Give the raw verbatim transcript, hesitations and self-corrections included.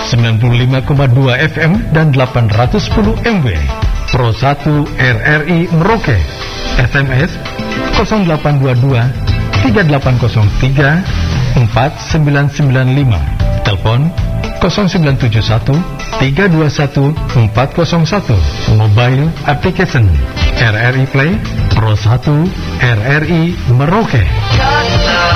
sembilan puluh lima koma dua F M dan delapan ratus sepuluh M W. Pro satu R R I Merauke. S M S nol delapan dua dua tiga delapan nol tiga empat sembilan sembilan lima. Telepon nol sembilan tujuh satu tiga dua satu empat nol satu. Mobile application R R I Play Pro satu R R I Merauke.